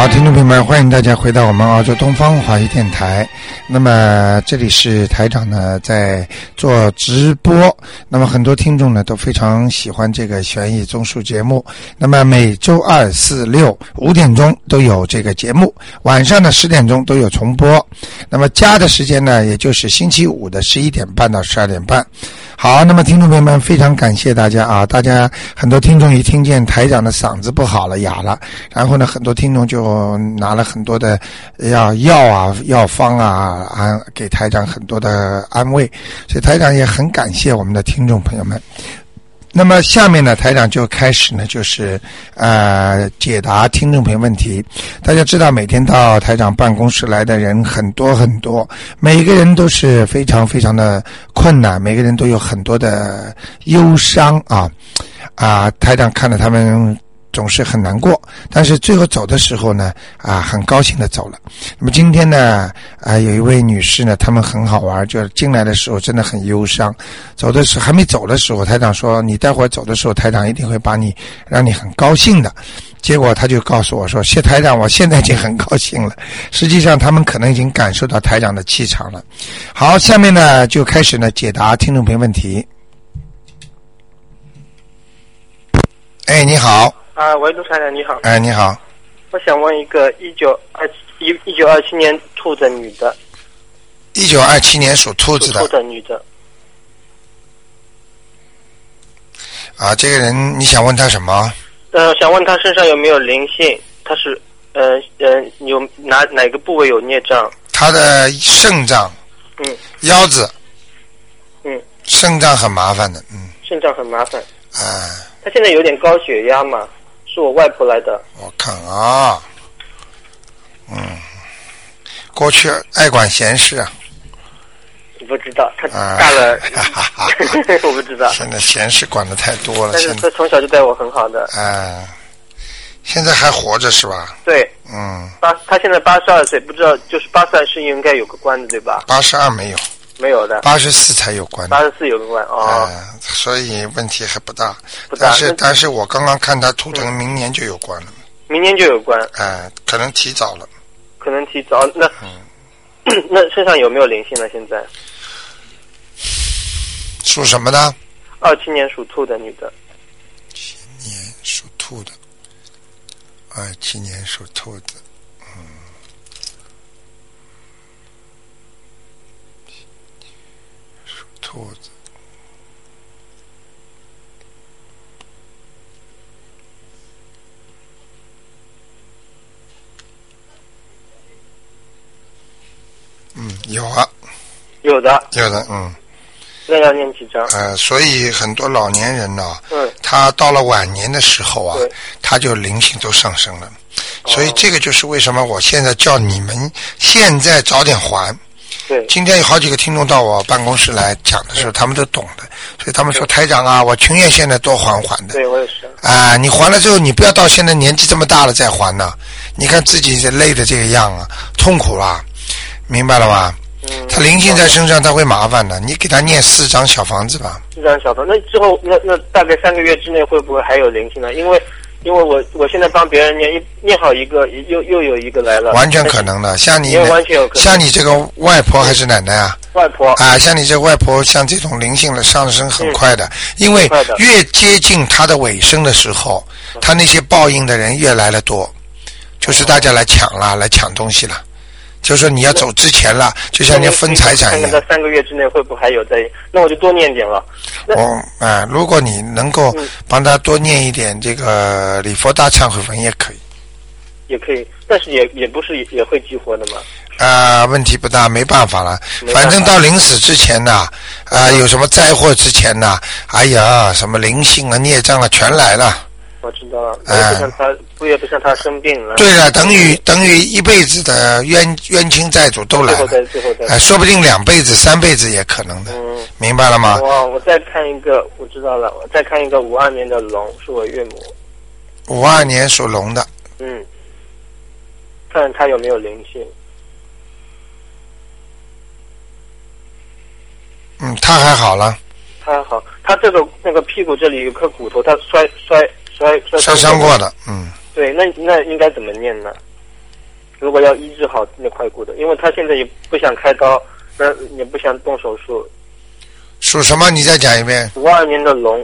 听众朋友们，欢迎大家回到我们澳洲东方华语电台。那么这里是台长呢在做直播，那么很多听众呢都非常喜欢这个悬疑综述节目。那么每周二、四、六5点钟都有这个节目，晚上的10点钟都有重播。那么加的时间呢，也就是星期五的11点半到12点半。好，那么听众朋友们，非常感谢大家啊！大家很多听众一听见台长的嗓子不好了，哑了，然后呢，很多听众就拿了很多的药方啊，给台长很多的安慰，所以台长也很感谢我们的听众朋友们。那么下面呢，台长就开始呢，就是解答听众朋友问题。大家知道，每天到台长办公室来的人很多很多，每个人都是非常非常的困难，每个人都有很多的忧伤台长看了他们总是很难过，但是最后走的时候呢，很高兴的走了。那么今天呢，有一位女士呢，她们很好玩，就是进来的时候真的很忧伤，走的时候还没走的时候，台长说你待会儿走的时候，台长一定会让你很高兴的。结果她就告诉我说，谢台长，我现在已经很高兴了。实际上他们可能已经感受到台长的气场了。好，下面呢就开始呢解答听众朋友问题。哎，你好。 喂，陆台长你好。 哎，你好。 我想问一个1927年兔的女的。 1927年属兔子的。 属兔的女的。 这个人你想问他什么？ 想问他身上有没有灵性？他是有哪个部位有孽障？ 他的肾脏。腰子。肾脏很麻烦的。 肾脏很麻烦。他现在有点高血压嘛，是我外婆来的。 我看过去爱管闲事啊。 不知道，他大了。我不知道。 现在闲事管得太多了。 但是他从小就对我很好的。 现在还活着是吧？ 对。他现在82岁，不知道就是82是应该有个关的对吧 ？82没有。 没有的。 84才有关的。 84有个关所以问题还不大。但是我刚刚看他图腾明年就有关了。 明年就有关。 可能提早了。 可能提早。那身上有没有灵性呢？现在。 属什么的 ？27年属兔的女的。 27年属兔的。27年属兔的。属兔子。有啊。 有的。那要念几张？ 所以很多老年人呢，他到了晚年的时候他就灵性都上升了。所以这个就是为什么我现在叫你们现在早点还。 对。 今天有好几个听众到我办公室来讲的时候，他们都懂的，所以他们说台长我情愿现在多还的。 对，我也是。 你还了之后，你不要到现在年纪这么大了再还呢。你看自己累的这个样痛苦了，明白了吧？他灵性在身上，他会麻烦的。你给他念4张小房子吧。4 张小房子，那之后那大概3个月之内会不会还有灵性呢？因为我现在帮别人念好一个，又有一个来了。完全可能的， 像你完全有可能。 像你这个外婆还是奶奶啊？ 外婆。 像你这个外婆，像这种灵性的上升很快的，因为越接近她的尾声的时候，她那些报应的人越来越多，就是大家来抢了，来抢东西了。就是说你要走之前了，就像你分财产一样。 看看3个月之内会不会还有在？那我就多念点了。 如果你能够帮他多念一点这个礼佛大忏悔文也可以。 也可以，但是也不是也会激活的嘛。 问题不大，没办法了。反正到临死之前呢，有什么灾祸之前呢，什么灵性孽障全来了。 我知道了，也不像他生病了。 对了，等于一辈子的冤亲债主都来了， 最后再说不定2辈子、3辈子也可能的。明白了吗？ 我再看一个，我知道了，我再看一个52年的龙，是我岳母。 52年属龙的。 看他有没有灵性。 他还好了。 他还好，他那个屁股这里有颗骨头，他摔伤过的。对，那应该怎么念呢？ 如果要医治好那块骨头，因为他现在也不想开刀，也不想动手术。 属什么？你再讲一遍。 52年的龙。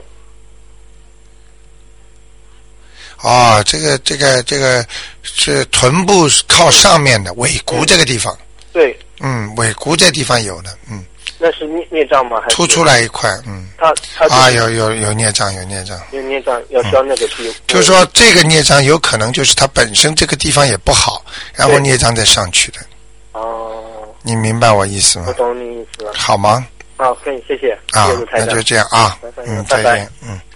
哦，这个是臀部靠上面的尾骨这个地方。 对。 尾骨这地方有的， 那是孽障吗？还是凸出来一块， 他有孽障，有孽障要消那个地。 就是说这个孽障有可能就是他本身这个地方也不好，然后孽障再上去的。 哦。 你明白我意思吗？ 我懂你意思了。 好吗？ 好，可以，谢谢。 啊，那就这样啊。再见。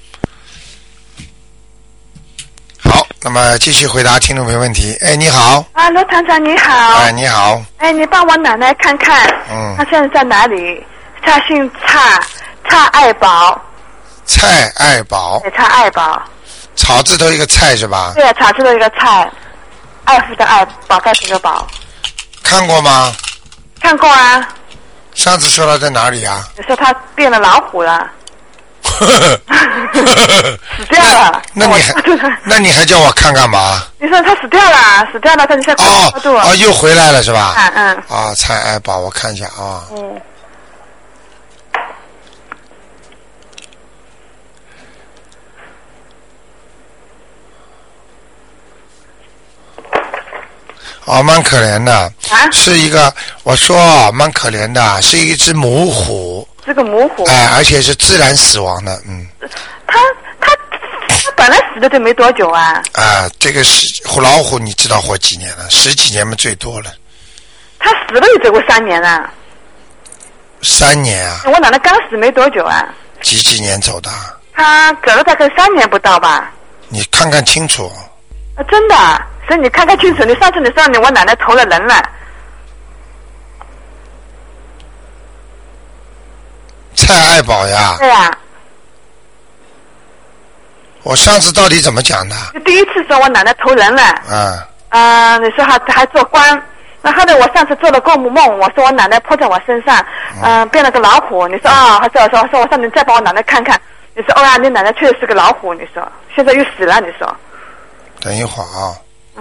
好，那么继续回答听众朋友问题。哎，你好。 啊，罗团长你好。 哎，你好。 哎，你帮我奶奶看看，她现在在哪里？她姓蔡爱宝。 蔡爱宝。 蔡爱宝。 草字头一个蔡是吧？ 对，草字头一个蔡，爱护的爱，宝盖头的宝。 看过吗？ 看过啊。 上次说了在哪里啊？ 你说他变了老虎了。死掉了。 那你还叫我看干嘛？ 你说他死掉了，他你在高度。 又回来了是吧？ 嗯。 蔡爱宝，我看一下啊。蛮可怜的。是一个，我说蛮可怜的，是一只母虎。 是个母虎。 而且是自然死亡的， 他本来死的就没多久啊。 这个老虎你知道活几年了？10几年嘛最多了。 他死了也走过3年了。 3年啊？ 我奶奶刚死没多久啊。 几年走的？ 他走了大概3年不到吧。 你看看清楚。 真的，所以你看看清楚。你上次你说我奶奶投了人了。 蔡爱宝呀。 对呀。 我上次到底怎么讲的？ 第一次说我奶奶投人了。你说还做官，那后来我上次做了个梦，我说我奶奶扑在我身上，变了个老虎。你说还说我上你再帮我奶奶看看。你说呀，你奶奶确实是个老虎。你说现在又死了。你说。 等一会儿啊。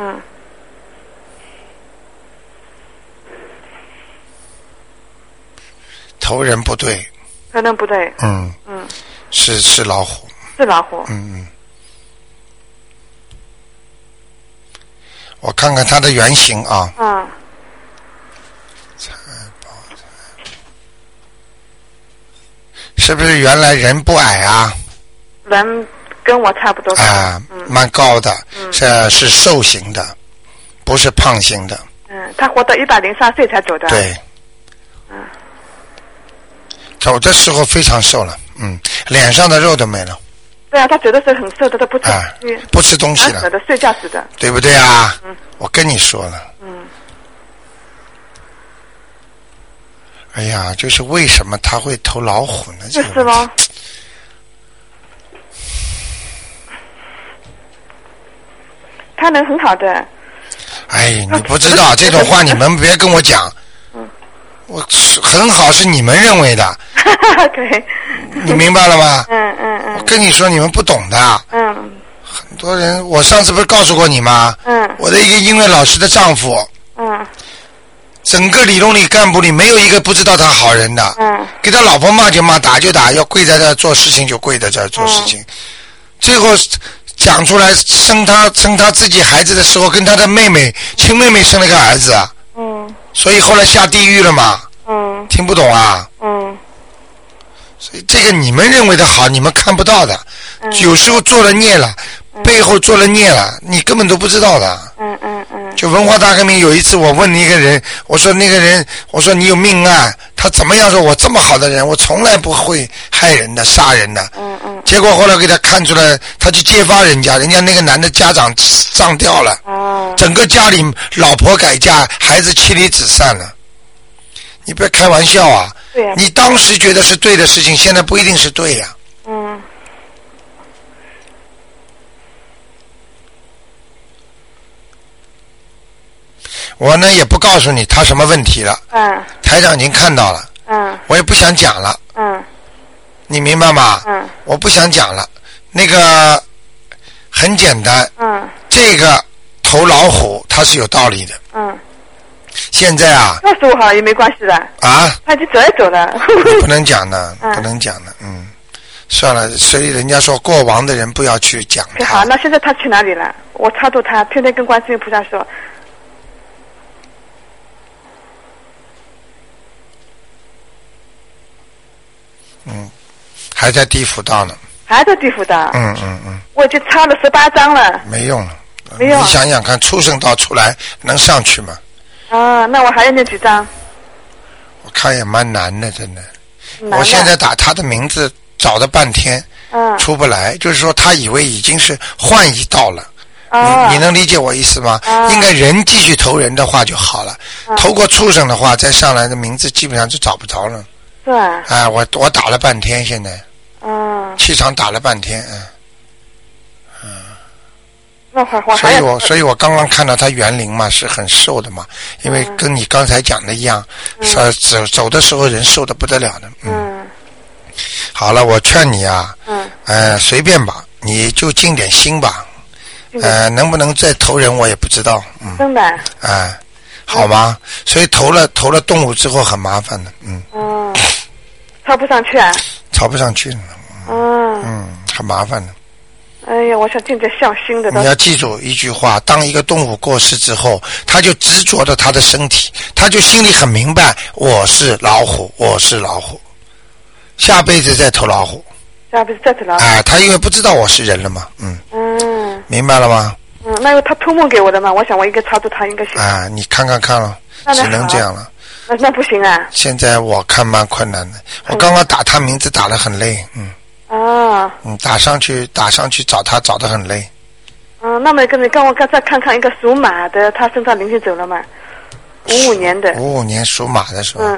投人不对。 投人不对。 是老虎。 是老虎。 我看看它的原型啊。蔡宝，是不是原来人不矮啊？ 人跟我差不多。 蛮高的，是瘦型的，不是胖型的。 他活到103岁才走的。 对。走的时候非常瘦了，脸上的肉都没了。 对啊，他走的时候很瘦的，他不吃东西了， 死的睡觉死的， 对不对啊？我跟你说了。哎呀，就是为什么他会投老虎呢？ 就是咯。他人很好的。 哎，你不知道这种话，你们别跟我讲。我很好是你们认为的。 对。 你明白了吗？我跟你说，你们不懂的。很多人，我上次不是告诉过你吗？我的一个音乐老师的丈夫。整个理论里干部里没有一个不知道他好人的。给他老婆骂就骂，打就打，要跪在这做事情就跪在这做事情。最后讲出来生他自己孩子的时候，跟他的亲妹妹生了个儿子。所以后来下地狱了嘛。听不懂啊。所以这个你们认为的好，你们看不到的。有时候做了孽了，背后做了孽了，你根本都不知道的。就文化大革命有一次，我问一个人，我说你有命案，他怎么样说？我这么好的人，我从来不会害人的、杀人的。结果后来给他看出来，他去揭发人家那个男的家长上吊了。整个家里老婆改嫁，孩子妻离子散了。你不要开玩笑啊！你当时觉得是对的事情，现在不一定是对呀。我呢也不告诉你他什么问题了。台长已经看到了。我也不想讲了。你明白吗？我不想讲了。那个很简单。这个投老虎，它是有道理的。现在啊 ，25号也没关系的。 啊？ 他就走一走了。 不能讲的，不能讲的，算了，所以人家说过亡的人不要去讲他。 好，那现在他去哪里了？我超度他，天天跟观世音菩萨说。 还在地府道呢。 还在地府道。我已经抄了18张了。 没用了。 没用。 你想想看，畜生道出来能上去吗？ 那我还要念几张？ 我看也蛮难的，真的。我现在打他的名字找了半天，出不来，就是说他以为已经是换一道了。你能理解我意思吗？应该人继续投人的话就好了，投过畜生的话，再上来的名字基本上就找不着了。 是啊。 我打了半天，现在。气场打了半天，所以我刚刚看到他园林嘛，是很瘦的嘛，因为跟你刚才讲的一样，走的时候人瘦的不得了的。好了，我劝你啊，随便吧，你就尽点心吧，能不能再投人我也不知道。 真的。 好吗？所以投了动物之后很麻烦的。 抄不上去啊？ 抄不上去。很麻烦的。 哎呀，我想尽点孝心的。 你要记住一句话，当一个动物过世之后，他就执着着他的身体，他就心里很明白，我是老虎，我是老虎，下辈子再投老虎。 下辈子再投老虎。 他因为不知道我是人了嘛。明白了吗？ 那个他托梦给我的嘛，我想我应该操作他应该行。 你看看了，只能这样了。 那不行啊。现在我看蛮困难的，我刚刚打他名字打得很累。打上去找他找得很累。 那么你跟我再看看一个属马的，他身上灵性走了吗？55年的。 55年属马的是吧？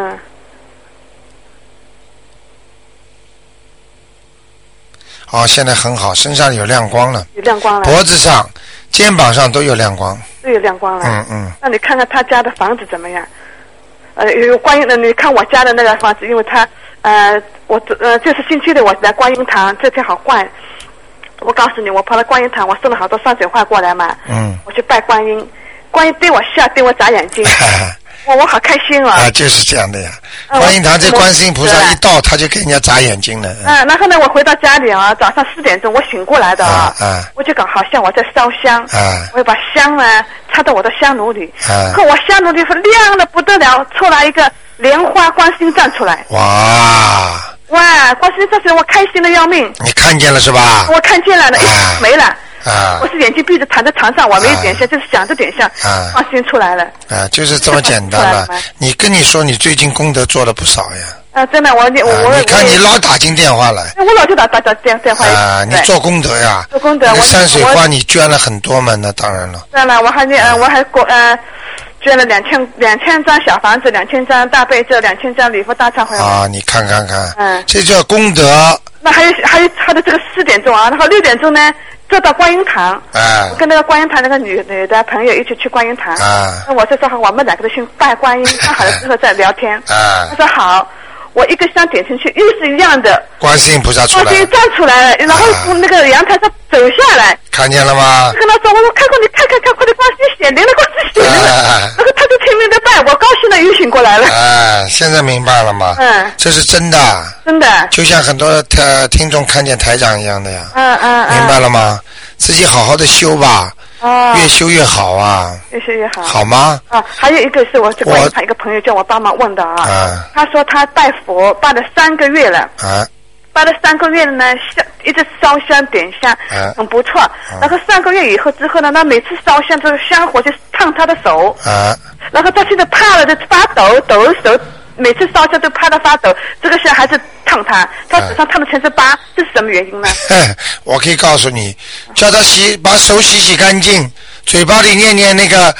现在很好，身上有亮光了。 有亮光了。 脖子上、肩膀上都有亮光。 都有亮光了。那你看看他家的房子怎么样？有观音的，你看我家的那个房子，因为他这是星期六我来观音堂，这天好坏。我告诉你，我跑到观音堂，我送了好多山水画过来嘛。我去拜观音，观音对我笑，对我眨眼睛。我好开心啊！ 就是这样的呀。观音堂这观世音菩萨一到，他就给人家眨眼睛了。 然后呢，我回到家里啊，早上4点钟我醒过来的我就搞好像我在烧香。我要把香呢插到我的香炉里。可我香炉里是亮的不得了，出来一个莲花观世音站出来。哇，观世音站出来，我开心的要命。 你看见了是吧？ 我看见了，没了。我是眼睛闭着躺在床上，我没有点香，就是想着点香，放心出来了。 就是这么简单了。跟你说，你最近功德做了不少呀。 真的， 你看你老打进电话来。 我老就打电话。 你做功德呀？ 做功德。 山水画你捐了很多嘛？那当然了。 对了，我还捐了2000张小房子，2000张大悲咒，2000张礼佛大忏悔文。 你看看。这叫功德。 那还有他的这个4点钟然后6点钟呢，坐到观音堂。我跟那个观音堂那个女的朋友一起去观音堂。那我就说我们2个都去拜观音，看好了之后再聊天。他说好。我一个香点进去，又是一样的。观世音菩萨出来了。观世音站出来了，然后从那个阳台上走下来。 看见了吗？ 跟他说，我说看过你看，快点观世音显灵了，观世音显灵了。然后他就拼命的拜，我高兴的又醒过来了。 现在明白了吗？这是真的。真的。就像很多听众看见台长一样的呀。明白了吗？自己好好的修吧。越修越好啊！越修越好，好吗？还有一个是我一个朋友叫我帮忙问的他说他拜佛拜了3个月了拜了3个月了呢，一直烧香点香，很不错。然后3个月以后之后呢，他每次烧香这个香火就烫他的手然后他现在怕了，就发抖手。每次烧香都怕他发抖，这个香还是烫他手上烫的全是疤，这是什么原因呢？我可以告诉你，叫他把手洗干净，嘴巴里念那个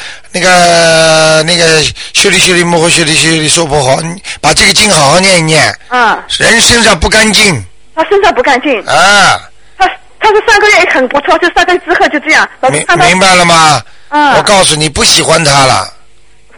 修理摩诃修理娑婆诃，把这个经好好念一念。人身上不干净。他身上不干净。他说3个月很不错，就3个月之后就这样。明白了吗？我告诉你，不喜欢他了。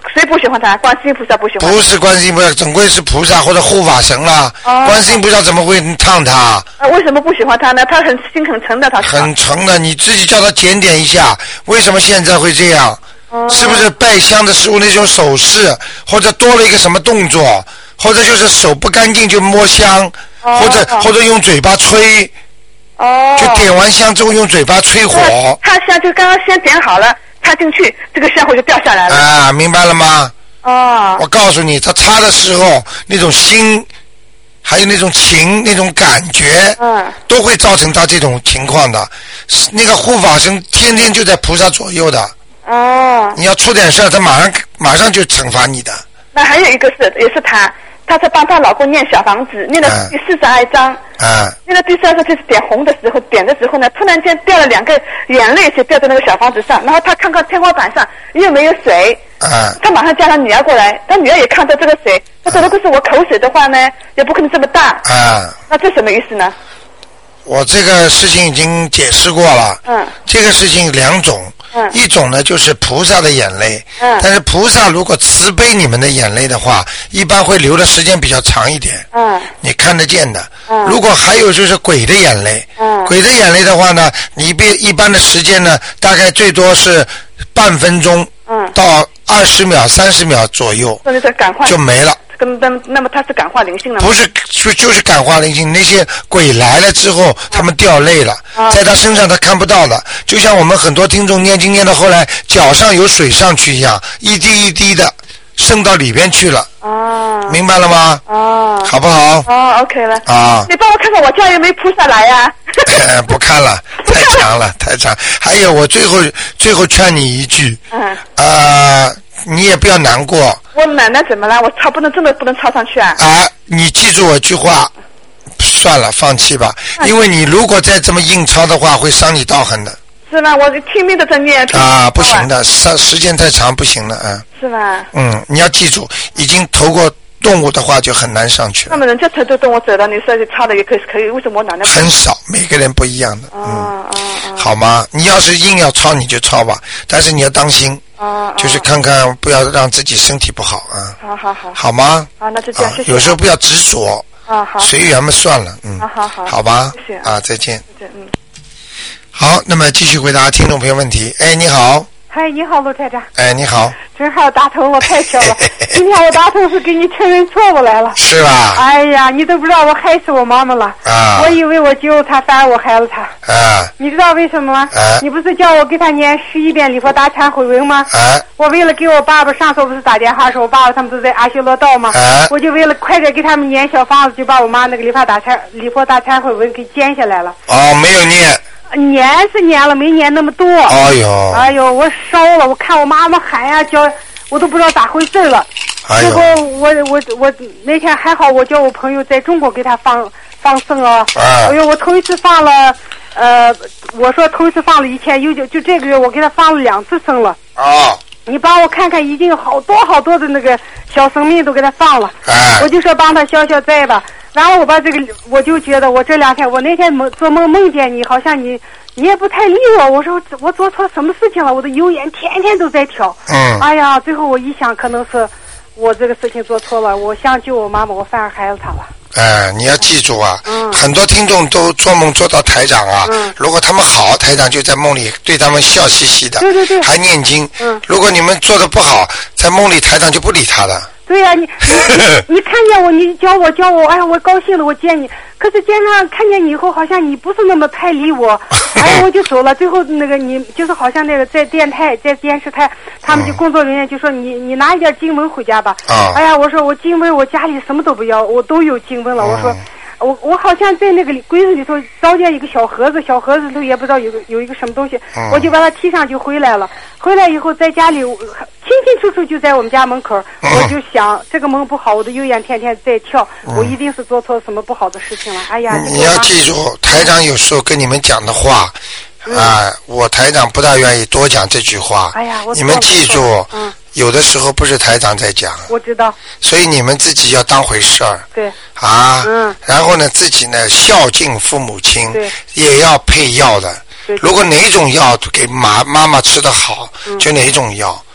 谁不喜欢他？观世音菩萨不喜欢？ 不是观世音菩萨，总归是菩萨或者护法神啦。观世音菩萨怎么会烫他？ 为什么不喜欢他呢？他心很诚的，他很诚的，你自己叫他检点一下，为什么现在会这样？是不是拜香的时候那种手势，或者多了一个什么动作，或者就是手不干净就摸香，或者用嘴巴吹，就点完香之后用嘴巴吹火。 他香就刚刚先点好了，插进去，这个香火就掉下来了。 啊，明白了吗？我告诉你，他插的时候那种心，还有那种情，那种感觉，都会造成他这种情况的。那个护法神天天就在菩萨左右的。你要出点事，他马上就惩罚你的。 那还有一个是，也是她在帮她老公念小房子，念了第42章。念了第42章就是点红的时候，点的时候呢，突然间掉了2个眼泪，就掉在那个小房子上。然后她看看天花板上又没有水，她马上叫她女儿过来，她女儿也看到这个水，她说如果是我口水的话呢，也不可能这么大。那这什么意思呢？ 我这个事情已经解释过了。这个事情2种。一种呢就是菩萨的眼泪，但是菩萨如果慈悲你们的眼泪的话，一般会流的时间比较长一点，你看得见的。如果还有就是鬼的眼泪，鬼的眼泪的话呢，你一般的时间呢，大概最多是半分钟到20秒、30秒左右，就没了。 那么他是感化灵性了吗？ 不是，就是感化灵性。那些鬼来了之后，他们掉泪了，在他身上他看不到的，就像我们很多听众念经念到后来脚上有水上去一样，一滴一滴的渗到里边去了。明白了吗？好不好 ？OK 了。你帮我看看我家有没有菩萨来呀？ 不看了，太长了，太长。还有，我最后劝你一句，你也不要难过。 我奶奶怎么了？我真的不能抄上去啊！ 你记住我句话，算了，放弃吧。因为你如果再这么硬抄的话，会伤你道行的。 是吗？我拼命的在念。 不行的，时间太长不行了。 是吗？ 你要记住，已经投过动物的话就很难上去了。 那么人家投动物走了，你说抄的也可以，为什么我奶奶很少？每个人不一样的。好吗？你要是硬要抄你就抄吧，但是你要当心。就是看看不要让自己身体不好啊。好吗？ 那就这样，谢谢。 有时候不要执着。 好。 随缘嘛，算了。 好。 好吧。 谢谢。 再见。再见。好，那么继续回答听众朋友问题。你好。 嗨，你好，卢台长。 你好。 正好打通了，太巧了。今天我打通是给你承认错误来了。 是吧？ 哎呀，你都不知道我害死我妈妈了。我以为我救她，反而我害了她。你知道为什么吗？你不是叫我给她念11遍礼佛大忏悔文吗？我为了给我爸爸，上次我不是打电话说我爸爸他们都在阿修罗道吗？我就为了快点给他们念小房子，就把我妈那个礼佛大忏悔文给剪下来了。 没有念。 念是念了，没念那么多。哎呦，我烧了，我看我妈妈喊呀叫，我都不知道咋回事了。结果我那天还好，我叫我朋友在中国给他放生啊。哎呦，我头一次放了，我说头一次放了1000，就这个月我给他放了2次生了。你帮我看看，已经有好多的那个小生命都给他放了。我就说帮他消灾吧。然后我把这个，我就觉得我这2天，我那天做梦见你，好像你也不太理我。我说我做错什么事情了？我的油烟天天都在跳。哎呀，最后我一想，可能是我这个事情做错了。我想救我妈妈，我反而害了她了。 你要记住啊，很多听众都做梦做到台长啊。如果他们好，台长就在梦里对他们笑嘻嘻的， 对， 还念经。如果你们做的不好，在梦里台长就不理他的。 对呀，你看见我，你教我，哎呀，我高兴了，我见你。可是见上看见你以后，好像你不是那么太理我，哎，我就走了。最后那个你就是好像那个在电视台，他们就工作人员就说你拿一点经文回家吧。哎呀，我说我经文我家里什么都不要，我都有经文了。我说我好像在那个柜子里头找见一个小盒子里头也不知道有一个什么东西，我就把它提上就回来了。回来以后在家里清清楚楚就在我们家门口，我就想这个梦不好，我的油烟天天在跳，我一定是做错什么不好的事情了。哎呀， 你要记住，台长有时候跟你们讲的话，我台长不大愿意多讲这句话。 哎呀， 你们记住，有的时候不是台长在讲， 我知道， 所以你们自己要当回事儿。 对。 然后呢，自己呢孝敬父母亲， 对， 也要配药的。如果哪种药给妈妈吃得好，就哪种药。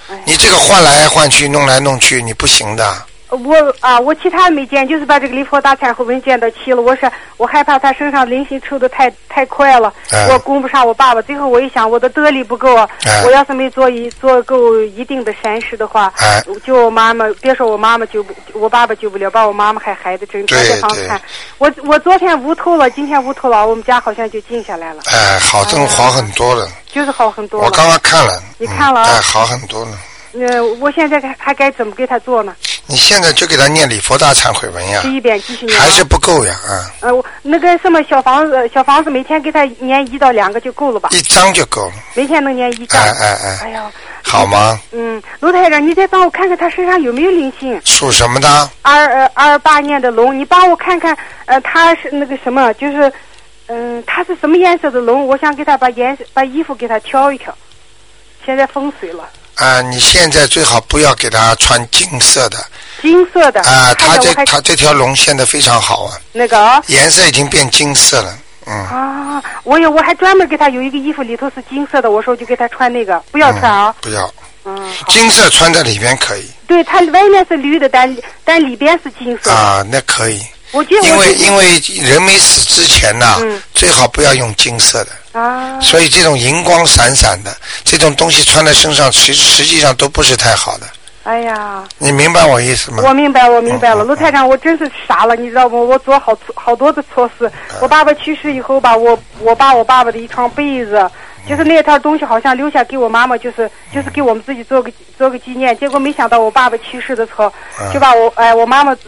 你这个换来换去弄来弄去你不行的。 我其他没见，就是把这个礼佛大忏悔文见到齐了。我害怕他身上灵性抽得太快了，我供不上我爸爸。最后我一想，我的德力不够，我要是没做够一定的善事的话，就我妈妈，别说我妈妈救不，我爸爸救不了，把我妈妈还害得整天在房看。我昨天悟透了，今天悟透了，我们家好像就静下来了。 好很多了。 就是好很多了。 我刚刚看了。 你看了？ 好很多了。 我现在还该怎么给他做呢？ 你现在就给他念礼佛大忏悔文呀， 第一遍继续念， 还是不够呀那个什么小房子每天给他念1到2个就够了吧？ 1张就够了， 每天能念1张。哎呀， 好吗？ 卢台长，你再帮我看看他身上有没有灵性？ 属什么的 ？28年的龙，你帮我看看，他是那个什么，就是他是什么颜色的龙？我想给他把衣服给他挑一挑，现在风水了。 你现在最好不要给他穿金色的。 金色的。 他这条龙现在非常好啊。 那个。 颜色已经变金色了。 我还专门给他有一个衣服里头是金色的，我说就给他穿那个，不要穿啊。 不要。金色穿在里边可以。 对，它外面是绿的，但里边是金色的。 那可以。因为人没死之前最好不要用金色的。所以这种银光闪闪的这种东西穿在身上，实际上都不是太好的。 哎呀， 你明白我意思吗？ 我明白了。卢台长，我真是傻了，你知道不？我做好多的错事。我爸爸去世以后吧，我把我爸爸的一床被子，就是那套东西好像留下给我妈妈，就是给我们自己做个纪念。结果没想到我爸爸去世的时候，就把我妈妈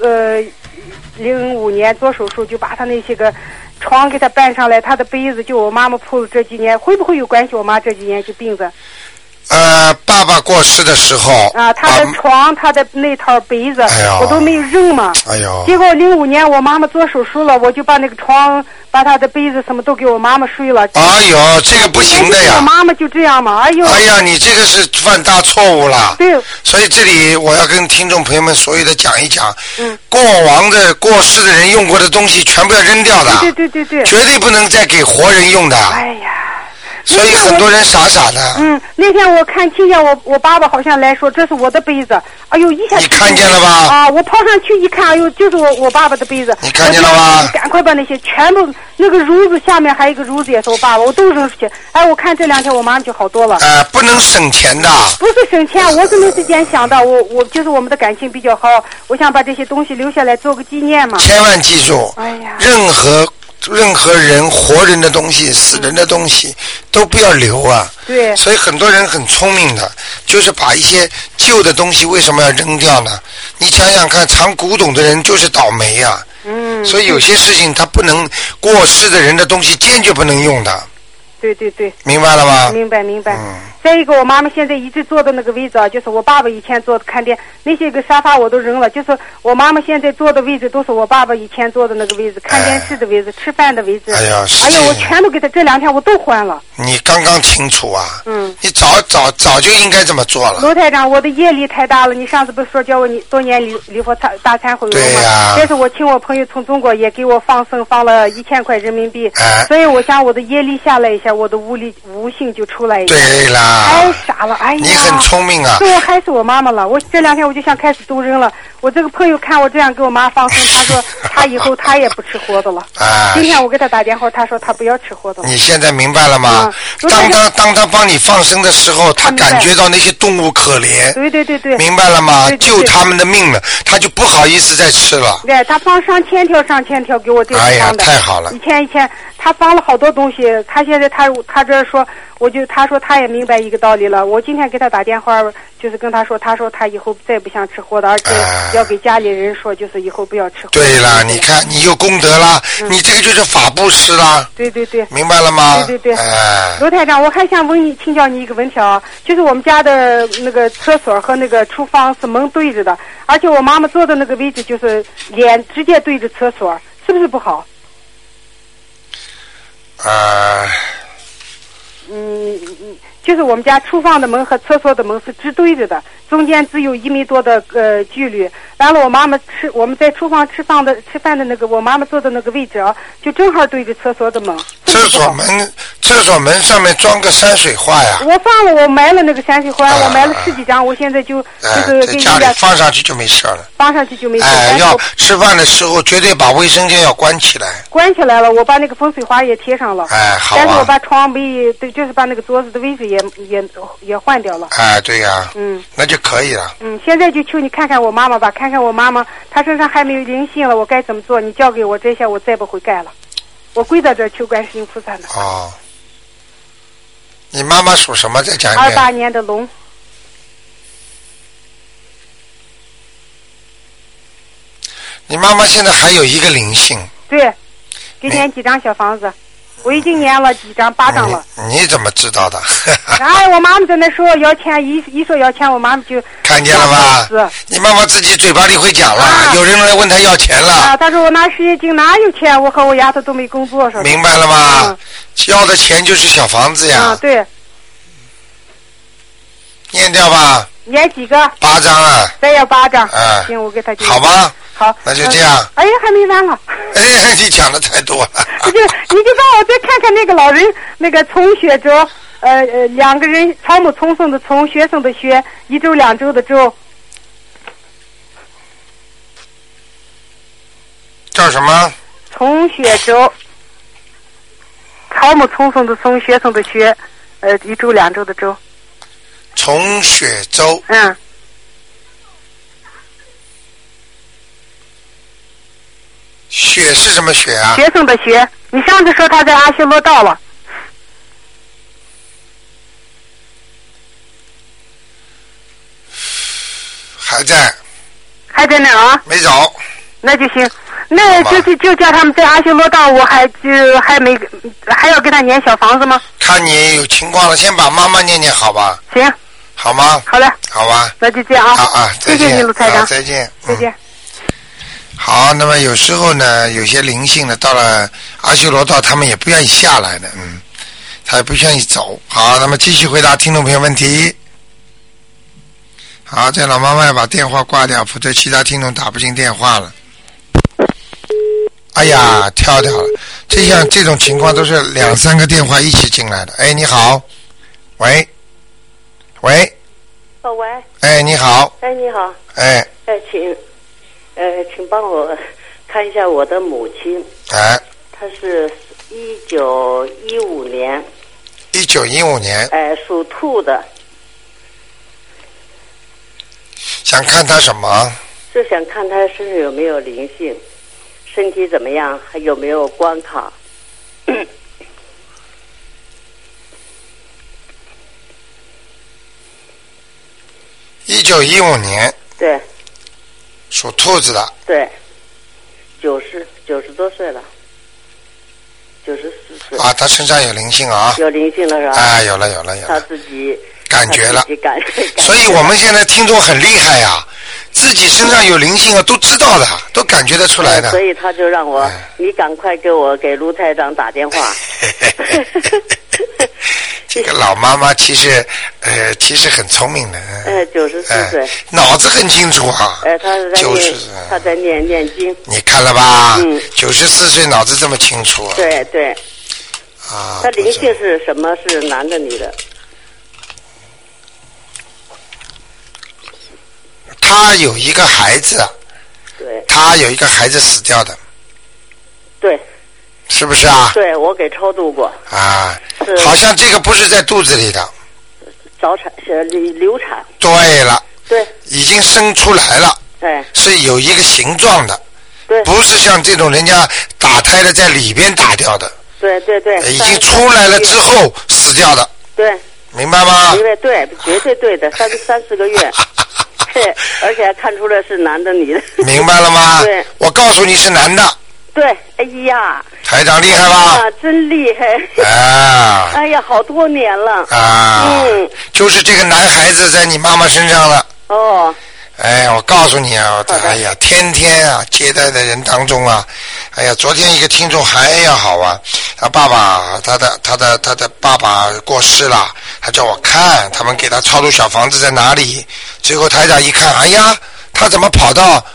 05年做手术，就把他那些个床给他搬上来，他的被子就我妈妈铺了这几年，会不会有关系？我妈这几年就病着。 爸爸过世的时候他的床，他的那套被子，我都没有扔嘛。结果05年我妈妈做手术了，我就把那个床，把他的被子什么都给我妈妈睡了。 这个不行的呀！ 我妈妈就这样嘛， 你这个是犯大错误了。 对。 所以这里我要跟听众朋友们所有的讲一讲，过世的人用过的东西全部要扔掉的。 对， 绝对不能再给活人用的。 哎呀。 所以很多人傻的。 那天我听见我爸爸好像来说这是我的被子，一下。 你看见了吧？ 我跑上去一看，就是我爸爸的被子。 你看见了吧？ 赶快把那些全部那个褥子下面还有一个褥子也是我爸爸，我都扔出去。我看这2天我妈就好多了。 不能省钱的。 不是省钱，我是没时间想到，我就是我们的感情比较好，我想把这些东西留下来做个纪念嘛。 千万记住，任何人活人的东西死人的东西都不要留啊。 对。 所以很多人很聪明的，就是把一些旧的东西为什么要扔掉呢？你想想看，藏古董的人就是倒霉啊。所以有些事情他不能，过世的人的东西坚决不能用的。 对。 明白了吗？ 明白。再一个，我妈妈现在一直坐的那个位置就是我爸爸以前坐的看店那些个沙发我都扔了，就是我妈妈现在坐的位置都是我爸爸以前坐的那个位置，看电视的位置，吃饭的位置。我全都给他，这2天我都换了。你刚刚清楚啊？你早就应该这么做了。 罗台长，我的业力太大了，你上次不是说叫我多念礼佛大忏悔文吗？ 对呀。 这是我请我朋友从中国也给我放了1000块人民币，所以我想我的业力下来一下，我的无性就出来一下。 对啦。 太傻了，你很聪明啊。 是我还是我妈妈了？我这2天我就想开始都扔了。我这个朋友看我这样给我妈放生，他说他以后他也不吃活的了。今天我给他打电话，他说他不要吃活的了。 你现在明白了吗？当他帮你放生的时候，他感觉到那些动物可怜。 对。 明白了吗？救他们的命了，他就不好意思再吃了。 对，他放上千条给我这样放的。 太好了。 以前他放了好多东西，他现在他这说，他说他也明白一个道理了。我今天给他打电话，就是跟他说他以后再不想吃活的，而且要给家里人说，就是以后不要吃活的。 对了，你看你有功德了，你这个就是法布施啦。 对。 明白了吗？ 对。罗台长，我还想请教你一个问题啊，就是我们家的那个厕所和那个厨房是门对着的，而且我妈妈坐的那个位置就是脸直接对着厕所，是不是不好？就是我们家厨房的门和厕所的门是直对着的，中间只有1米多的距离。完了，我们在厨房吃饭的那个我妈妈坐的那个位置啊，就正好对着厕所的门。 厕厕所门上面装个山水画呀。 我放了，我买了那个山水画，我买了10几张，我现在就在家里放上去就没事了。 放上去就没事。 要吃饭的时候绝对把卫生间要关起来。 关起来了，我把那个风水画也贴上了。 好但是我把床位，就是把那个桌子的位置也换掉了。 对呀。那就可以了。 现在就求你看看我妈妈吧，看看我妈妈，她身上还没有灵性了，我该怎么做？你教给我这些，我再不会干了。我跪在这求观世音菩萨呢。 你妈妈属什么？再讲一遍。 28年的龙。 你妈妈现在还有一个灵性。 对，给念几张小房子，我已经念了几张，8张了。 你怎么知道的？ 我妈妈在那说要钱，一说要钱，我妈妈就看见了吧？你妈妈自己嘴巴里会讲了，有人来问她要钱了。 她说我拿事业金哪有钱？我和我丫头都没工作，说。 明白了吗？要的钱就是小房子呀。 对。 念掉吧。 念几个 ？8张啊。 再要8张。行，我给她。 好吧。 好， 那就这样。 还没完了。 你讲的太多了。 你就帮我再看看那个老人，那个从学者，2个人，草木丛生的从，学生的学，1周2周的周。 叫什么？ 从学周。草木丛生的从，学生的学，1周2周的周。 从学周。学是什么学啊？ 学生的学。你上次说他在阿修罗道了。 还在。 还在那啊？ 没走。 那就行，那就叫他们在阿修罗道，我还要给他念小房子吗？ 看你有情况了，先把妈妈念好吧。 行。 好吗？ 好的。 好吧。 那就这样啊。 再见。 谢谢你，卢台长。 再见。 再见。 好，那么有时候呢，有些灵性呢，到了阿修罗道，他们也不愿意下来的，他也不愿意走。好，那么继续回答听众朋友问题。好，这老妈妈要把电话挂掉，否则其他听众打不进电话了。哎呀，跳掉了。这种情况都是2、3个电话一起进来的。哎，你好，喂。 喂。 哎，你好。 哎，你好。 哎， 请帮我看一下我的母亲。她是1915年。 1915年。 属兔的。 想看她什么？ 就想看她身上有没有灵性，身体怎么样，还有没有关卡。 1915年。 对。 属兔子的。 对。90多岁了。94岁。 他身上有灵性啊。 有灵性了是吧？ 有了。 他自己感觉了。所以我们现在听众很厉害呀，自己身上有灵性啊，都知道的，都感觉得出来的。 所以他就让我，你赶快给卢台长打电话。 这个老妈妈其实很聪明的。 94岁。 脑子很清楚啊。 他在念经。 你看了吧？94岁脑子这么清楚。 对。他灵性是什么？是男的女的？ 他有一个孩子。 对。 他有一个孩子死掉的。 对。 是不是啊？ 对，我给超度过。 好像这个不是在肚子里的。 早产是流产。 对了。 对。 已经生出来了。 对。 是有一个形状的。 对。 不是像这种人家打胎的在里边打掉的。 对。 已经出来了之后死掉的。 对。 明白吗？ 因为对，绝对对的，3-4个月。对，而且还看出来是男的女的。 明白了吗？ 对。 我告诉你是男的。 对，哎呀， 台长厉害吧？ 真厉害！哎呀，好多年了。就是这个男孩子在你妈妈身上了。我告诉你啊，哎呀，天天啊接待的人当中啊，哎呀，昨天一个听众还要好啊，他爸爸他的爸爸过世了，他叫我看他们给他超度小房子在哪里，最后台长一看，哎呀，他怎么跑到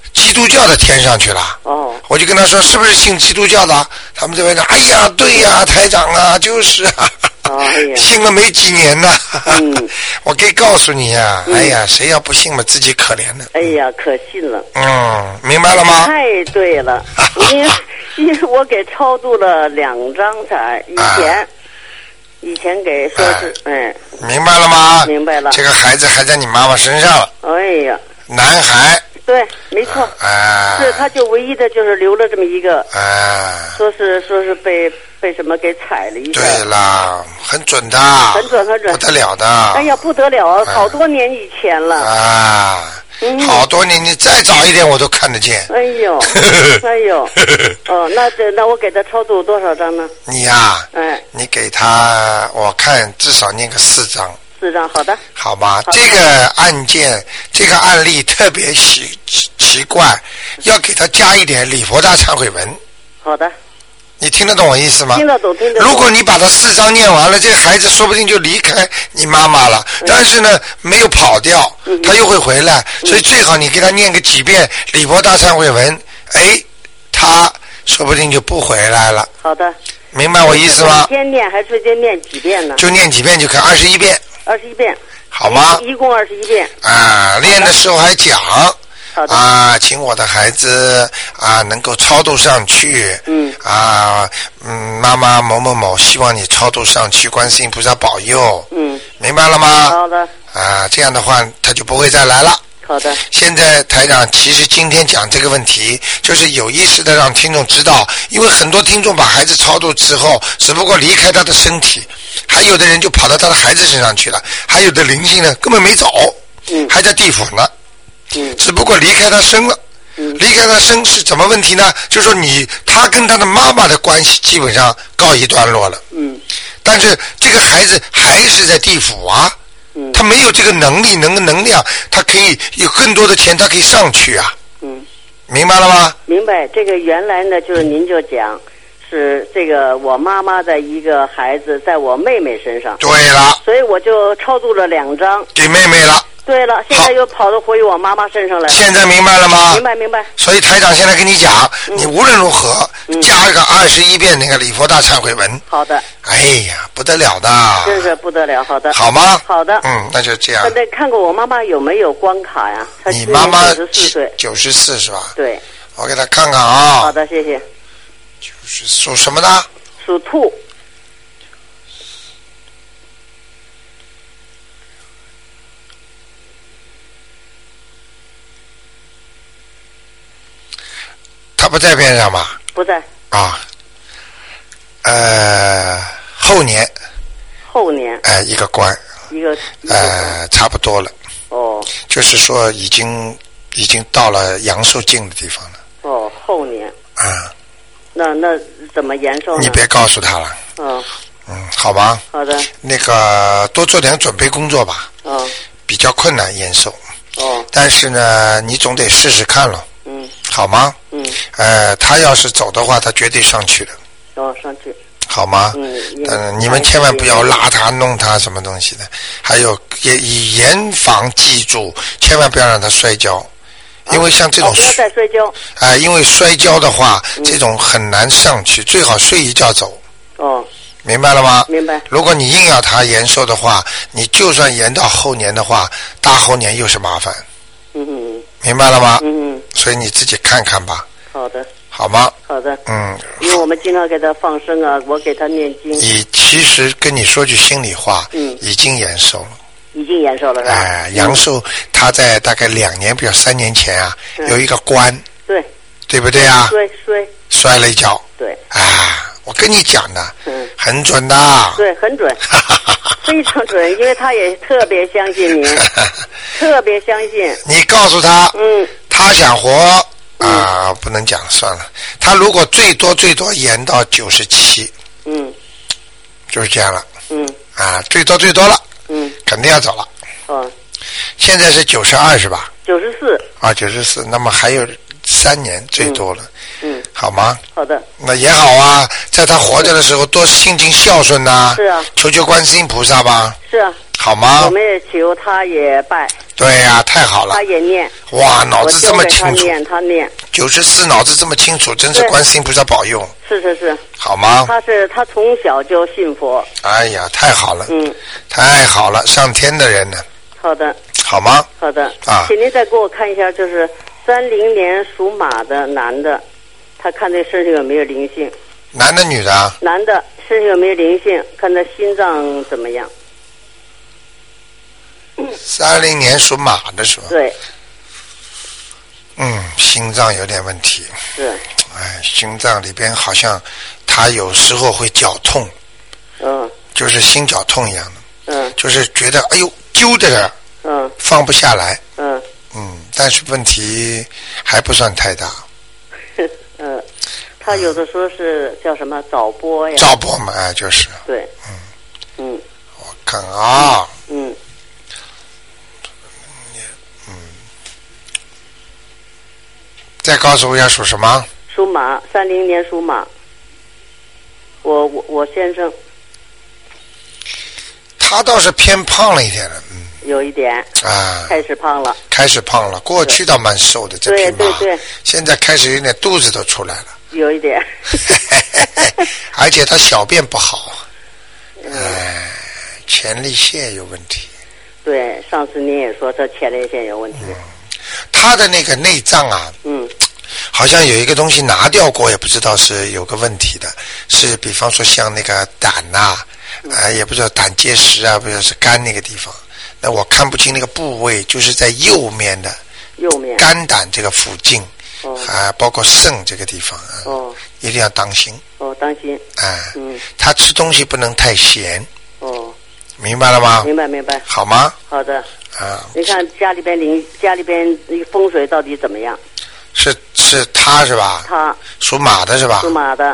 基督教的天上去了。 哦。 我就跟他说是不是信基督教的？他们这边说哎呀对呀台长啊就是啊。信了没几年呢。我可以告诉你啊，哎呀谁要不信嘛自己可怜的。 哎呀可信了。 明白了吗？ 太对了。因为我给超度了2张彩，以前给说是明白了吗？ 明白了。 这个孩子还在你妈妈身上了。 哎呀。 男孩。 对，没错。是，他就唯一的就是留了这么一个。说是被什么给踩了一下。 对啦，很准的。 很准。 不得了的。 哎呀，不得了，好多年以前了。 好多年，你再早一点我都看得见。 哎呦。哦，那我给他超度多少张呢？ 你呀。你给他，我看至少念个4张。 4张，好的。 好吧，这个案例特别奇怪，要给他加一点礼佛大忏悔文。 好的。 你听得懂我意思吗？ 听得懂。 如果你把他4张念完了，这个孩子说不定就离开你妈妈了。但是呢，没有跑掉，他又会回来。所以最好你给他念个几遍礼佛大忏悔文，他说不定就不回来了。 好的。 明白我意思吗？ 一天念还是念几遍呢？ 就念几遍就可以，21遍。 21遍。 好吗？ 一共21遍。 练的时候还讲。请我的孩子能够超度上去。妈妈某某某希望你超度上去，观世音菩萨保佑。明白了吗？ 好的。 这样的话他就不会再来了。 好的。 现在台长其实今天讲这个问题，就是有意识的让听众知道，因为很多听众把孩子超度之后，只不过离开他的身体，还有的人就跑到他的孩子身上去了，还有的灵性呢根本没走，还在地府呢，只不过离开他身了。离开他身是怎么问题呢？就是说他跟他的妈妈的关系基本上告一段落了。但是这个孩子还是在地府啊。他没有这个能力能量，他可以有更多的钱，他可以上去啊。明白了吗？ 明白。这个原来呢，就是您就讲是这个我妈妈的一个孩子在我妹妹身上。 对了。 所以我就超度了2张给妹妹了。 对了，现在又跑到回我妈妈身上来了。 现在明白了吗？ 明白。 所以台长现在跟你讲，你无论如何加一个21遍那个礼佛大忏悔文。 好的。 哎呀，不得了的。 真是不得了，好的。 好吗？ 好的。 那就这样。 对，看过我妈妈有没有关卡呀？ 你妈妈 94岁。 94是吧？ 对。 我给她看看啊。 好的，谢谢。 就是属什么的？ 属兔。 他不在边上吧？ 不在。 后年。一个官。 一个差不多了。就是说已经到了阳寿尽的地方了。 后年。那怎么延寿呢？ 你别告诉他了。好吧。 好的。 那个多做点准备工作吧。比较困难延寿。但是呢，你总得试试看了。好吗？他要是走的话，他绝对上去的。 上去。 好吗？你们千万不要拉他弄他什么东西的，还有以严防记住，千万不要让他摔跤，因为像这种不要再摔跤。 因为摔跤的话，这种很难上去，最好睡一觉走。明白了吗？ 明白。 如果你硬要他延寿的话，你就算延到后年的话，大后年又是麻烦。明白了吗？所以你自己看看吧。 好的。 好吗？ 好的。因为我们经常给他放生啊，我给他念经。 其实跟你说句心里话，已经延寿了。 已经延寿了是吧？ 阳寿他在大概2年，比如3年前啊，有一个官。对不对啊？摔了一跤。 对。 我跟你讲的，很准的。 对，很准，非常准，因为他也特别相信您，特别相信。 你告诉他，他想活不能讲算了。他如果最多延到97，就是这样了。最多了，肯定要走了。现在是92是吧 ？94。 94，那么还有3年最多了。好吗？ 好的。 那也好啊，在他活着的时候多心经孝顺呐。 是啊。 求观世音菩萨吧。 是啊。 好吗？ 我们也求，他也拜。 对呀，太好了。 他也念。 哇，脑子这么清楚。 他念。 94脑子这么清楚，真是观世音菩萨保佑。 是。 好吗？ 他从小就信佛。 哎呀，太好了。太好了，上天的人呢。 好的。 好吗？ 好的。 啊。 请您再给我看一下，就是30年属马的男的，他看这身上有没有灵性？ 男的女的啊？ 男的，身上有没有灵性？看他心脏怎么样 ？30年属马的是吧？ 对。 心脏有点问题。 是。 心脏里边好像他有时候会绞痛。就是心绞痛一样的。就是觉得哎呦揪在这儿。放不下来。但是问题还不算太大。 他有的时候是叫什么早搏呀？ 早搏嘛，就是。 对。 我看啊。再告诉我一下属什么？ 属马，30年属马。我先生。 他倒是偏胖了一点了。 有一点。开始胖了。过去倒蛮瘦的，这匹马。对。现在开始有点肚子都出来了。 有一点。 而且他小便不好。前列腺有问题。 对，上次您也说这前列腺有问题。 他的那个内脏啊。好像有一个东西拿掉过，也不知道是有个问题的，是比方说像那个胆呐，也不知道胆结石啊，不知道是肝那个地方。那我看不清那个部位，就是在右面的肝胆这个附近，包括肾这个地方一定要当心。 当心。 他吃东西不能太咸。明白了吗？ 明白。 好吗？ 好的。你看家里边风水到底怎么样？ 是他是吧？ 他属马的是吧？ 属马的。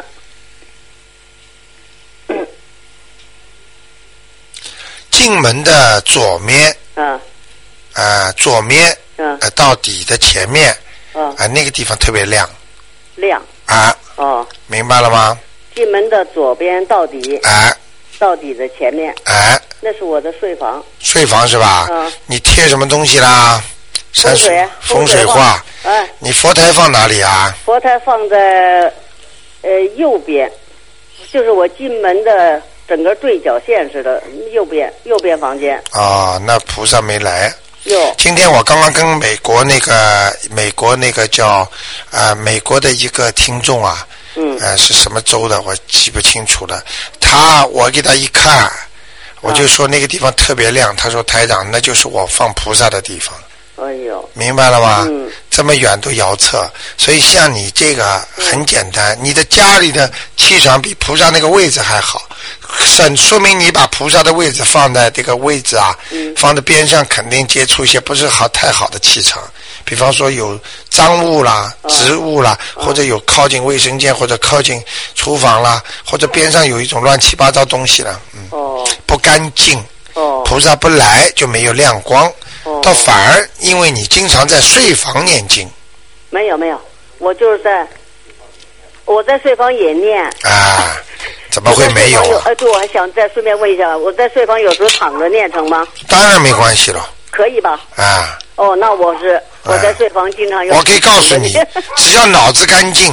进门的左面。左面。到底的前面。那个地方特别亮。 亮。 明白了吗？ 进门的左边到底。到底的前面。那是我的睡房。 睡房是吧？你贴什么东西啦？风水画。你佛台放哪里啊？ 佛台放在右边，就是我进门的整个对角线似的，右边房间。 那菩萨没来。今天我刚刚跟美国那个叫美国的一个听众啊，是什么州的我记不清楚了。我给他一看，我就说那个地方特别亮，他说台长那就是我放菩萨的地方。 哎呦， 明白了吗？这么远都遥测，所以像你这个很简单，你的家里的气场比菩萨那个位置还好，说明你把菩萨的位置放在这个位置啊，放在边上肯定接触一些不是太好的气场，比方说有脏物啦、植物啦，或者有靠近卫生间或者靠近厨房啦，或者边上有一种乱七八糟东西了，不干净，菩萨不来就没有亮光。倒反而因为你经常在睡房念经。 没有，我就是我在睡房也念。 怎么会没有？ 对，我还想再顺便问一下，我在睡房有时候躺着念成吗？ 当然没关系了。 可以吧？那我在睡房经常用。 我可以告诉你，只要脑子干净。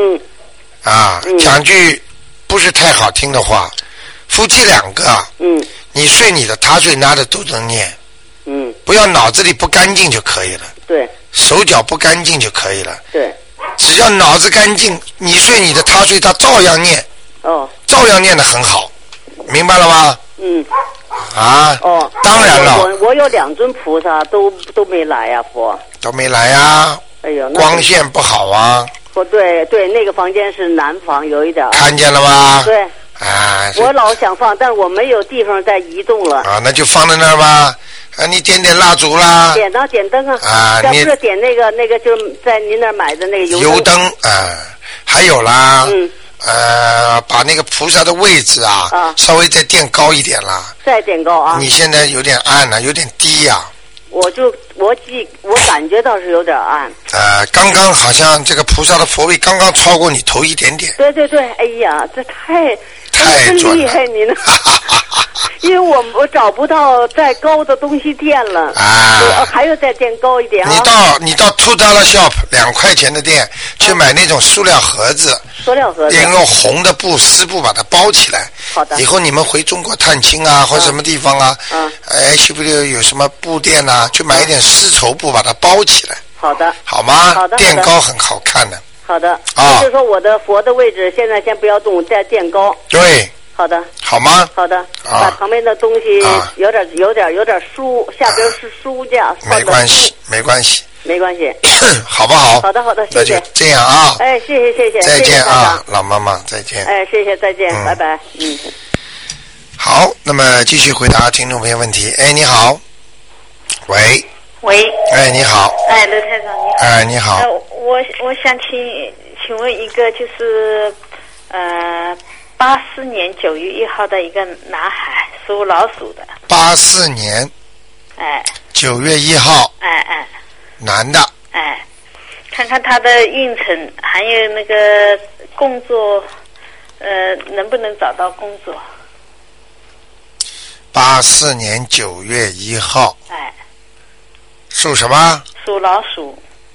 讲句不是太好听的话，夫妻2个，你睡你的，他睡他的，都能念。不要脑子里不干净就可以了。 对。 手脚不干净就可以了。 对。 只要脑子干净，你睡你的，他睡他，照样念。照样念得很好，明白了吗？当然了。 我有2尊菩萨都没来呀，佛。 都没来呀。 哎呦， 光线不好啊。 对，那个房间是南房，有一点。 看见了吗？ 对。我老想放，但是我没有地方再移动了。 那就放在那儿吧。你点蜡烛啦。 点灯啊。要不是点那个就是在您那儿买的那个油灯还有啦。把那个菩萨的位置稍微再垫高一点啦。 再垫高啊。 你现在有点暗了，有点低呀。 我感觉到是有点暗。 刚刚好像这个菩萨的佛位刚刚超过你头一点点。 对，哎呀，这太太准了， 真厉害你呢。因为我找不到再高的东西垫了啊，还要再垫高一点啊。 你到$2 shop2块钱的店去买那种塑料盒子，用红的布丝布把它包起来。 好的。 以后你们回中国探亲啊，或者什么地方啊，HW 有什么布店啊，去买一点丝绸布把它包起来。 好的。 好吗？ 好的。 垫高很好看的。 好的。就是说我的佛的位置现在先不要动，再垫高。 对。 好的， 好吗？ 好的，把旁边的东西有点书，下边是书架， 没关系，没关系， 没关系， 好不好？ 好的，好的，谢谢。 这样啊， 哎，谢谢， 再见啊，老妈妈，再见。 哎，谢谢，再见，拜拜。 好，那么继续回答听众朋友问题。哎，你好，喂，哎，你好， 哎，刘台长你好， 哎，你好， 我想请问一个就是84年9月1号的一个男孩，属老鼠的。 84年。 哎。 9月1号。 哎。 男的。 哎，看看他的运程，还有那个工作，能不能找到工作 ？84年9月1号。 哎。 属什么？ 属老鼠。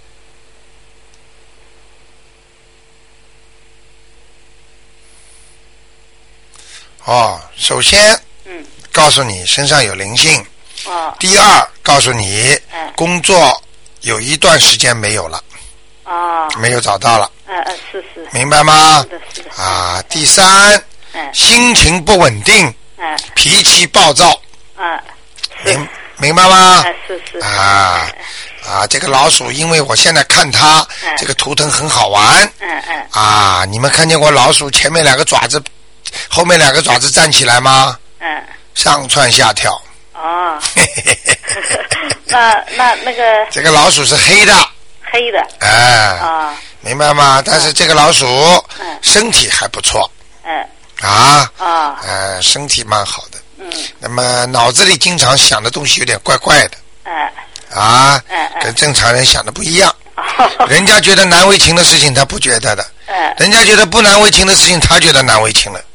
首先，告诉你身上有灵性。第二，告诉你，工作有一段时间没有了。没有找到了。 是。 明白吗？ 是的。 第三，心情不稳定。脾气暴躁。明白吗？ 是。 这个老鼠，因为我现在看它这个图腾很好玩。你们看见过老鼠前面2个爪子？后面2个爪子站起来吗？上蹿下跳。 那个。 这个老鼠是黑的。 黑的。 明白吗？但是这个老鼠身体还不错。身体蛮好的。那么脑子里经常想的东西有点怪怪的。跟正常人想的不一样。人家觉得难为情的事情他不觉得的。人家觉得不难为情的事情他觉得难为情了。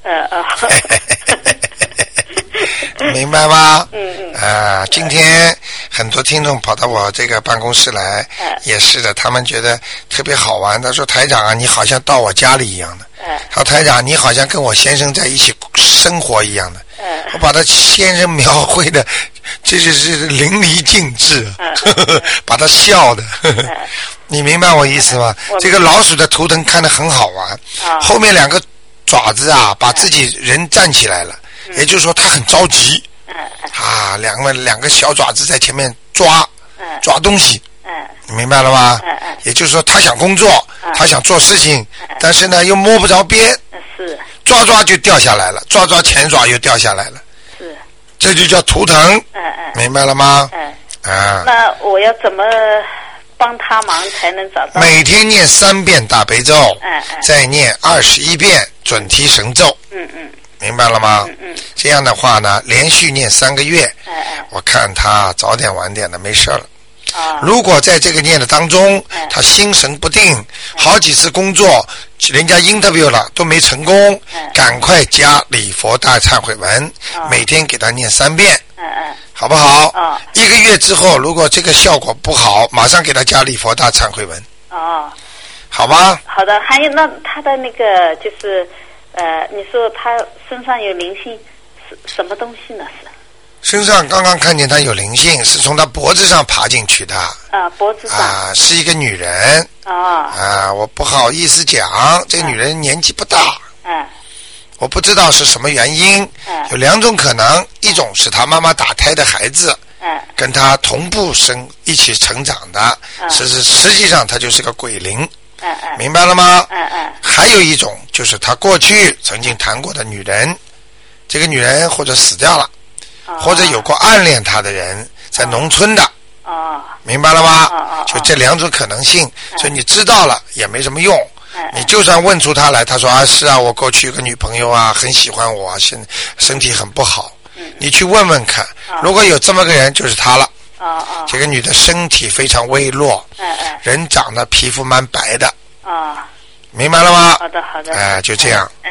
明白吗？今天很多听众跑到我这个办公室来，也是的，他们觉得特别好玩。他说台长啊，你好像到我家里一样的。他说台长，你好像跟我先生在一起生活一样的。我把他先生描绘的这是淋漓尽致。把他笑的。你明白我意思吗？这个老鼠的图腾看得很好玩。后面2个爪子把自己人站起来了。也就是说他很着急。两个小爪子在前面抓东西。你明白了吗？也就是说他想工作，他想做事情，但是呢又摸不着边。抓就掉下来了，抓前爪又掉下来了。这就叫图腾。明白了吗？ 那我要怎么帮他忙才能找到？ 每天念3遍大悲咒。再念21遍准提神咒。明白了吗？这样的话呢，连续念3个月。我看他早点晚点的没事了。如果在这个念的当中，他心神不定，好几次工作人家 interview 了都没成功，赶快加礼佛大忏悔文，每天给他念3遍。好不好？1个月之后，如果这个效果不好，马上给他加礼佛大忏悔文。好吗？ 好的。还有那他的那个就是你说他身上有灵性，什么东西呢？ 身上刚刚看见他有灵性，是从他脖子上爬进去的。 脖子上。 是一个女人。我不好意思讲，这个女人年纪不大。我不知道是什么原因。有2种可能，一种是他妈妈打胎的孩子。跟他同步一起成长的。实际上他就是个鬼灵。明白了吗？还有一种就是他过去曾经谈过的女人，这个女人或者死掉了，或者有过暗恋他的人，在农村的。明白了吗？就这2种可能性。所以你知道了也没什么用。你就算问出他来，他说是啊，我过去有个女朋友很喜欢我，身体很不好。你去问问看，如果有这么个人，就是他了。这个女的身体非常微弱。人长得皮肤蛮白的。明白了吗？ 好的。 就这样。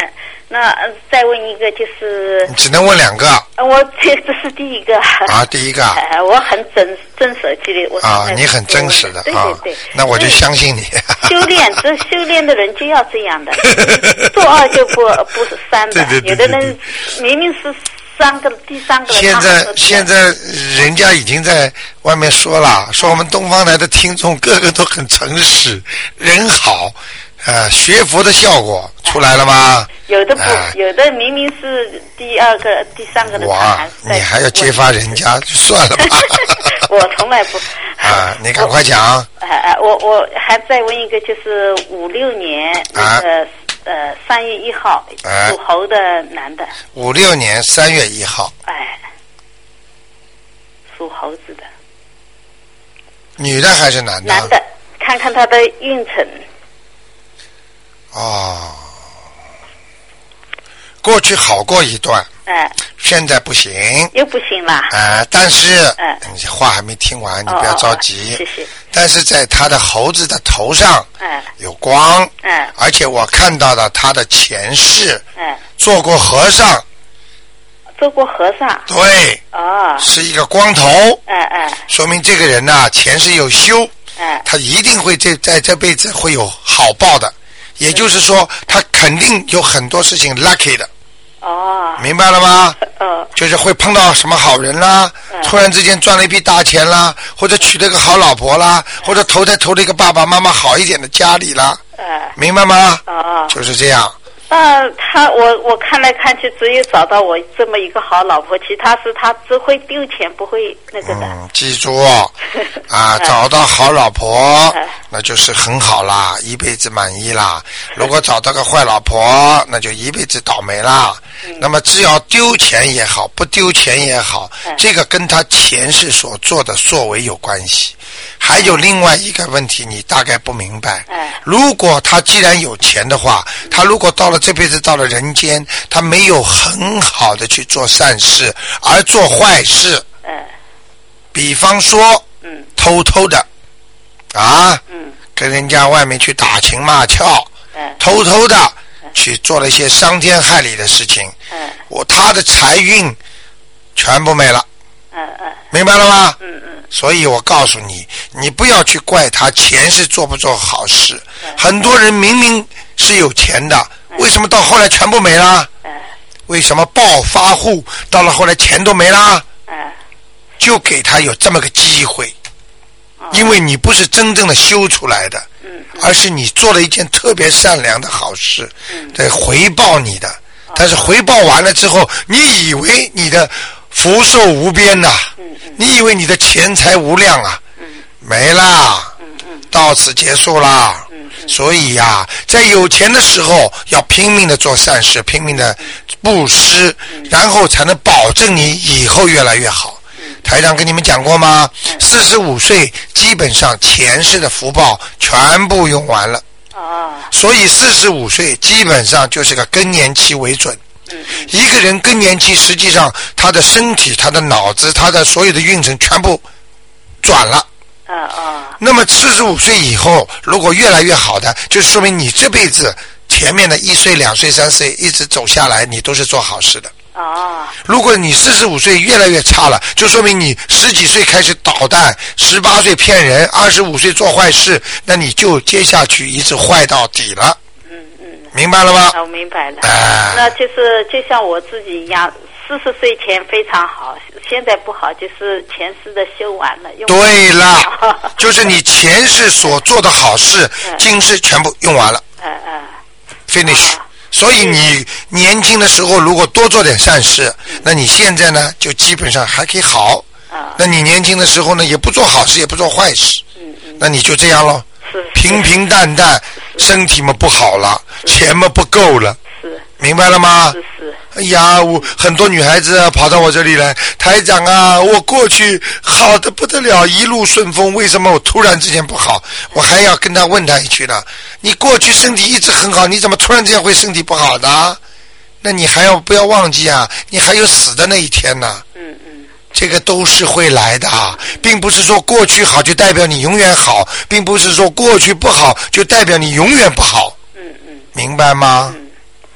那再问一个，就是你只能问2个。 我这是第一个。 啊，第一个。 我很真舍弃的。 啊，你很真实的。 对对对。 那我就相信你。 修炼的人就要这样的，做2就不是3的。对。有的人明明是第三个人。 现在人家已经在外面说了，说我们东方来的听众个个都很诚实，人好。学佛的效果出来了吗？ 有的不，有的明明是第2个、第3个的。 哇，你还要揭发人家，就算了吧。 我从来不。 你赶快讲。 我还再问一个，就是56年3月1号属猴的男的。 56年3月1号。 属猴子的。 女的还是男的？ 男的，看看他的运程。 过去好过一段，现在不行， 又不行了。 但是，你话还没听完，你不要着急。 谢谢。 但是在他的猴子的头上，有光，而且我看到了他的前世，做过和尚。 做过和尚。 对。是一个光头。说明这个人呐，前世有修，他一定会在这辈子会有好报的。也就是说，他肯定有很多事情 lucky 的。明白了吗？就是会碰到什么好人啦，突然之间赚了一笔大钱啦，或者娶了个好老婆啦，或者投了一个爸爸妈妈好一点的家里啦。明白吗？就是这样。 我看来看去只有找到我这么一个好老婆，其他是他只会丢钱不会那个的。 记住找到好老婆那就是很好啦，一辈子满意啦。如果找到个坏老婆，那就一辈子倒霉啦。那么只要丢钱也好，不丢钱也好，这个跟他前世所做的作为有关系。还有另外一个问题你大概不明白，如果他既然有钱的话，他如果到了这辈子到了人间，他没有很好的去做善事而做坏事，比方说偷偷的跟人家外面去打情骂俏，偷偷的去做了一些伤天害理的事情，他的财运全部没了。明白了吗？所以我告诉你，你不要去怪他前世做不做好事。很多人明明是有钱的，为什么到后来全部没了？为什么暴发户到了后来钱都没了？就给他有这么个机会，因为你不是真正的修出来的，而是你做了一件特别善良的好事，得回报你的。但是回报完了之后，你以为你的福寿无边呐，你以为你的钱财无量啊，没啦，到此结束啦。所以呀，在有钱的时候要拼命的做善事，拼命的布施，然后才能保证你以后越来越好。台长跟你们讲过吗？45岁基本上前世的福报全部用完了，所以45岁基本上就是个更年期为准。一个人更年期，实际上他的身体、他的脑子、他的所有的运程全部转了。那么45岁以后，如果越来越好的，就说明你这辈子前面的1岁、2岁、3岁一直走下来，你都是做好事的。如果你45岁越来越差了，就说明你10几岁开始捣蛋，18岁骗人，25岁做坏事，那你就接下去一直坏到底了。明白了吗？ 我明白了。那就是就像我自己一样，40岁前非常好，现在不好，就是前世的修完了。 对了，就是你前世所做的好事，今世全部用完了。finish。所以你年轻的时候如果多做点善事，那你现在呢就基本上还可以好。那你年轻的时候呢也不做好事也不做坏事，那你就这样咯，平平淡淡，身体嘛不好了，钱嘛不够了，明白了吗？哎呀，很多女孩子跑到我这里来，台长啊，我过去好的不得了，一路顺风，为什么我突然之间不好？我还要跟他问他一句呢，你过去身体一直很好，你怎么突然之间会身体不好的？那你还要不要忘记啊，你还有死的那一天呢。这个都是会来的，并不是说过去好就代表你永远好，并不是说过去不好就代表你永远不好。明白吗？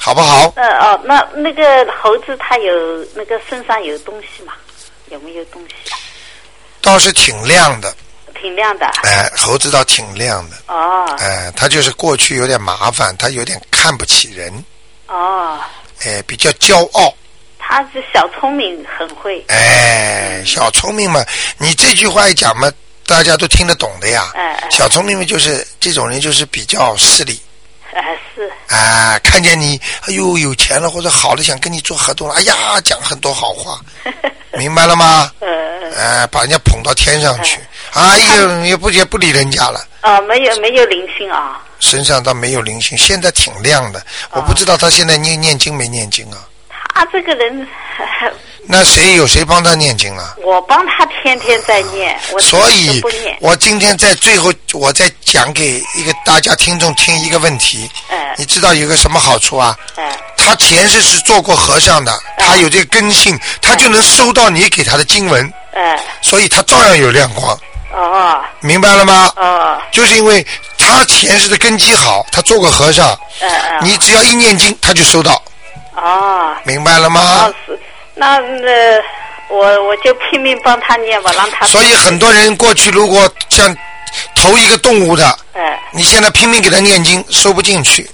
好不好？ 那个猴子它有那个身上有东西吗？有没有东西？ 倒是挺亮的。 挺亮的。 猴子倒挺亮的。 哦。 他就是过去有点麻烦，他有点看不起人。 哦。 比较骄傲。 他是小聪明，很会。 小聪明嘛，你这句话一讲嘛，大家都听得懂的呀。小聪明嘛，就是这种人，就是比较势利。 是。 看见你，哎呦有钱了或者好了，想跟你做合同了，哎呀，讲很多好话，明白了吗？把人家捧到天上去，也不理人家了。 没有灵性啊。 身上倒没有灵性，现在挺亮的。我不知道他现在念经没念经啊？ 他这个人。 那有谁帮他念经啊？ 我帮他天天在念， 所以我今天在最后我再讲给大家听众听一个问题。你知道有个什么好处啊？他前世是做过和尚的，他有这个根性，他就能收到你给他的经文。所以他照样有亮光。明白了吗？就是因为他前世的根基好，他做过和尚。你只要一念经，他就收到。明白了吗？ 那我就拼命帮他念吧，让他。 所以很多人过去如果像投一个动物的，你现在拼命给他念经，收不进去。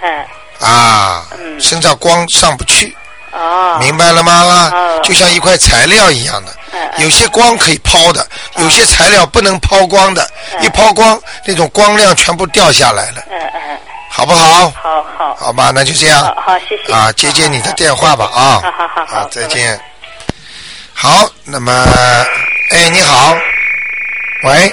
身上光上不去。明白了吗？就像一块材料一样的，有些光可以抛的，有些材料不能抛光的，一抛光，那种光亮全部掉下来了。好不好？好吧，那就这样。 好，谢谢。 接你的电话吧啊。好，再见。好，那么，你好，喂，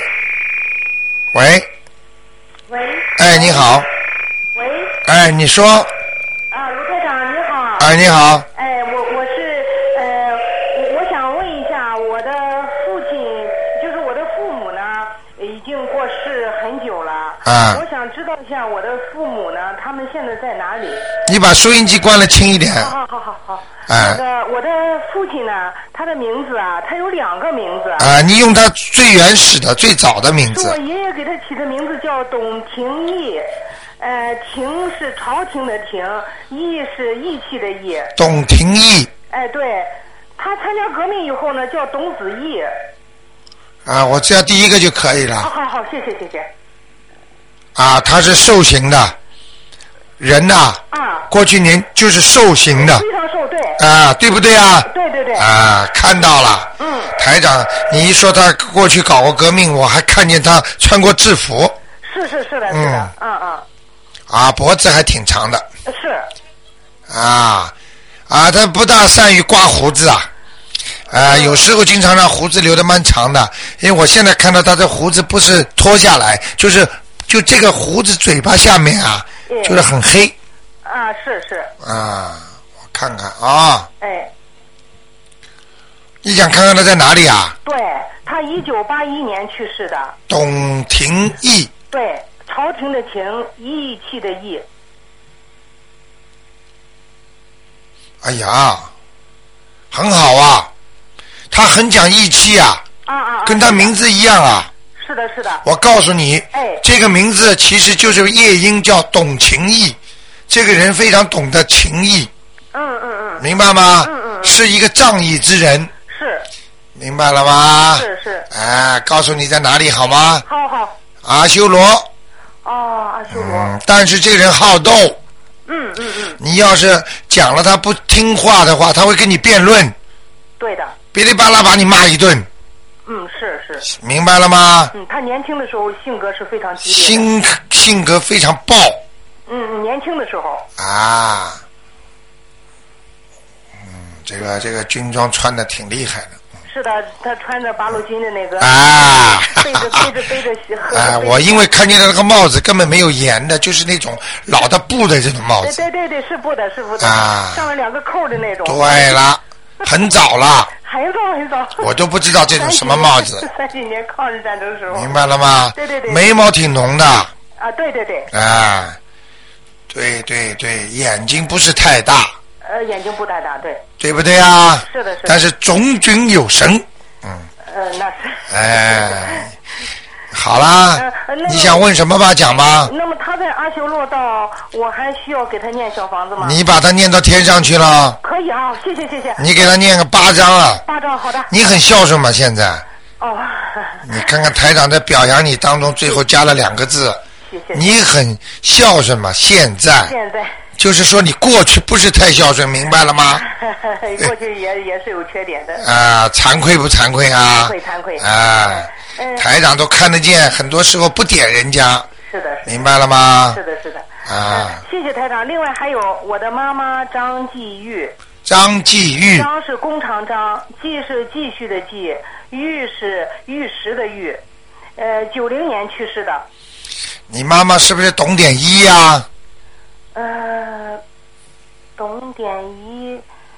你好，你说。 卢台长你好。 你好。 我是我想问一下，我的父亲就是我的父母呢，已经过世很久了。我想知道一下我的父母呢，他们现在在哪里？ 你把收音机关了轻一点。 好。我的父亲呢，他的名字啊，他有2个名字。 你用他最原始的、最早的名字。 是我爷爷给他起的名字叫董廷义。廷是朝廷的廷，义是义气的义。 董廷义。 对，他参加革命以后呢，叫董子义。 我只要第一个就可以了。 好，谢谢。 他是受刑的人呐。过去年就是受刑的。 非常受，对。 对不对啊？ 对。 看到了。台长，你一说他过去搞过革命，我还看见他穿过制服。 是的。 脖子还挺长的。 是。 他不大善于刮胡子有时候经常让胡子留得蛮长的，因为我现在看到他的胡子不是脱下来，就这个胡子嘴巴下面就是很黑。 是。 我看看啊。你想看看他在哪里啊？ 对，他1981年去世的。 董廷义。 对，朝廷的廷，义气的义。 哎呀，很好啊，他很讲义气跟他名字一样是的。 我告诉你，这个名字其实就是夜莺，叫董情义。这个人非常懂得情义。明白吗？是一个仗义之人。 是。 明白了吗？ 是。 告诉你在哪里好吗？ 好。 阿修罗。 阿修罗。 但是这个人好斗。你要是讲了他不听话的话，他会跟你辩论。 对的。 噼里啪啦把你骂一顿。 是。 明白了吗？ 他年轻的时候性格是非常激烈的。 性格非常暴。 年轻的时候。 这个军装穿的挺厉害的。 是的，他穿着八路军的那个。背着。 我因为看见他那个帽子根本没有沿的，就是那种老的布的这种帽子。 对，是布的。上了2个扣的那种。 对了，很早了。 很早。我都不知道这种什么帽子。 30年抗日战争时候。 明白了吗？ 对。 眉毛挺浓的。 对。 对，眼睛不是太大。 眼睛不太大，对。 对不对啊？ 是的。 但是种菌有神。 那是。 好啦，你想问什么吧，讲吧。 那么他在阿修罗道，我还需要给他念小房子吗？ 你把他念到天上去了。 可以啊，谢谢。 你给他念个8章啊。 8章，好的。 你很孝顺吗？现在？ 哦。 你看看台长在表扬你当中最后加了2个字。 谢谢。 你很孝顺吗？现在。就是说你过去不是太孝顺，明白了吗？ 过去也是有缺点的。 惭愧不惭愧啊？ 惭愧。 台长都看得见，很多时候不点人家。 是的。 明白了吗？ 是的。谢谢台长。另外还有我的妈妈张继玉。 张继玉。 张是弓长张，继是继续的继，玉是玉石的玉。90年去世的。 你妈妈是不是懂点医呀？ 懂点医，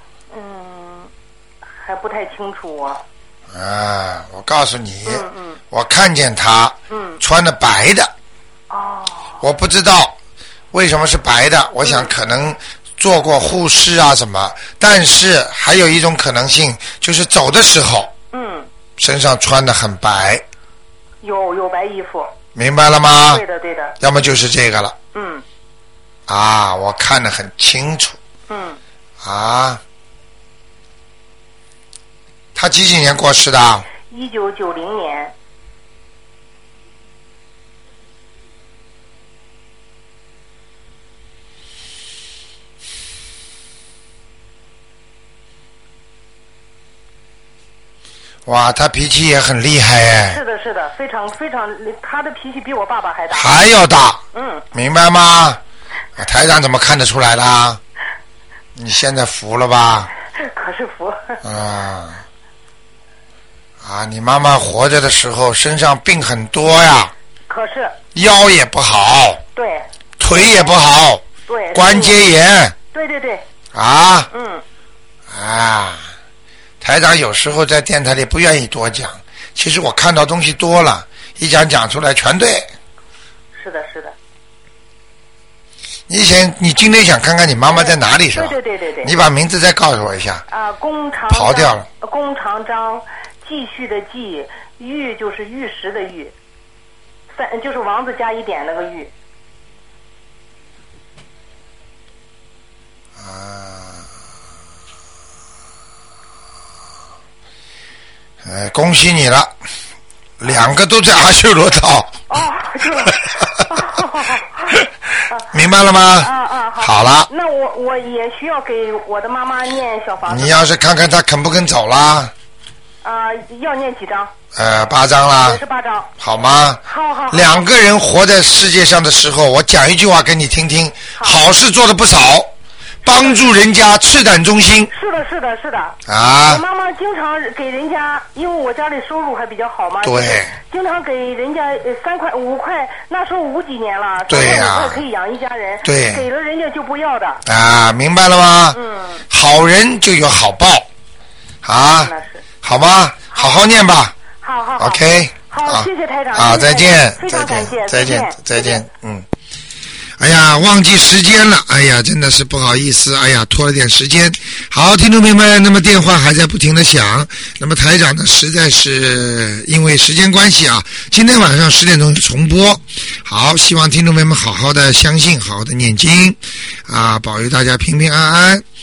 还不太清楚啊。 我告诉你，我看见她，穿的白的。我不知道为什么是白的，我想可能做过护士啊什么，但是还有一种可能性，就是走的时候，身上穿的很白。 有白衣服。 明白了吗？ 对的。 要么就是这个了。我看得很清楚。他几年过世的 ？1990年。 哇，他脾气也很厉害哎。 是的，非常，他的脾气比我爸爸还大。 还要大。明白吗？台长怎么看得出来啦？你现在服了吧？ 可是服。 你妈妈活着的时候身上病很多呀。 可是。 腰也不好。 对。 腿也不好。 对。 关节炎。 对。 台长有时候在电台里不愿意多讲，其实我看到东西多了，一讲出来全对。 是的。 你今天想看看你妈妈在哪里是吧？ 对。 你把名字再告诉我一下。 弓长跑掉了。 弓长张，继续的继，玉就是玉石的玉，就是王字加一点那个玉。 恭喜你了，2个都在阿修罗道。明白了吗？好了。 那我也需要给我的妈妈念小房子。 你要是看看她肯不肯走啦？ 要念几张 ？8张啦。 也是8张。 好吗？ 好。 2个人活在世界上的时候，我讲一句话给你听听，好事做的不少。帮助人家赤胆忠心。 是的。我妈妈经常给人家，因为我家里收入还比较好嘛。 对。 经常给人家3块5块，那时候50几年了。 对呀。 5块可以养一家人。 对。 给了人家就不要的。 明白了吗？好人就有好报。好吗？好好念吧。 好。 OK。 好，谢谢台长。 再见。 非常感谢。 再见。哎呀，忘记时间了，哎呀，真的是不好意思，哎呀，拖了点时间。好，听众朋友们，那么电话还在不停的响，那么台长呢，实在是因为时间关系啊，今天晚上10点钟重播。好，希望听众朋友们好好的相信，好好的念经，保佑大家平平安安。